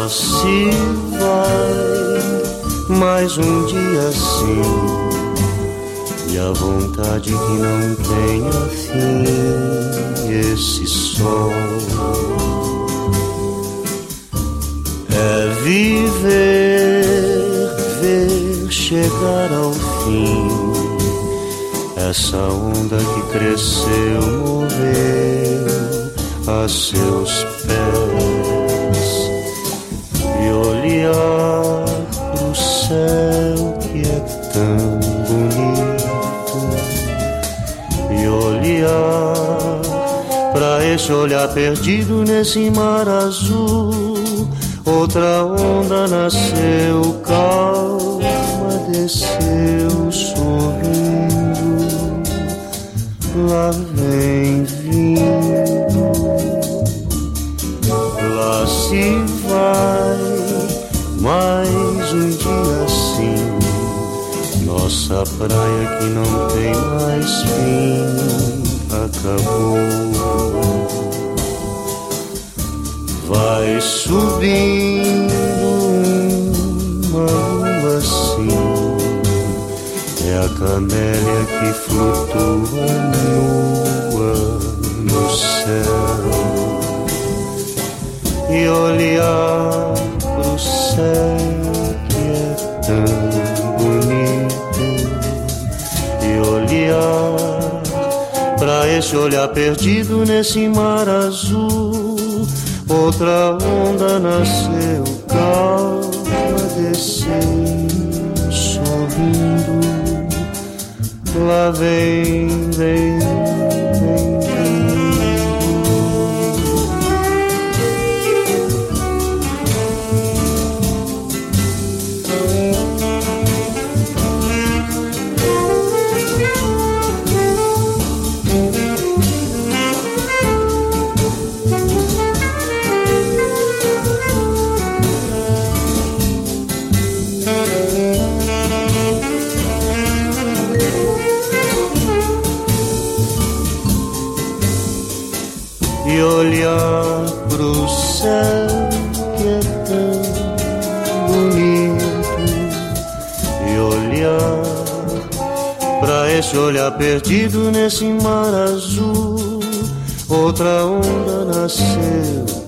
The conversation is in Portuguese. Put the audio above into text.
Lá se vai mais um dia assim, e a vontade que não tenha fim. Esse sol é viver, ver chegar ao fim. Essa onda que cresceu, morreu a seus pés, e olhar pro céu que é tão bonito, e olhar pra esse olhar perdido nesse mar azul. Outra onda nasceu, calma, desceu, sorrindo. Lá vem vindo, lá se vai mais um dia assim. Nossa praia que não tem mais fim acabou. Vai subindo uma lua assim, é a camélia que flutua nua no céu. E olhar pro céu que é tão bonito, e olhar pra esse olhar perdido nesse mar azul. Outra onda nasceu, calma, desceu, sorrindo. Lá vem, vem, vem, vem. E olhar pro céu que é tão bonito, e olhar pra esse olhar perdido nesse mar azul. Outra onda nasceu,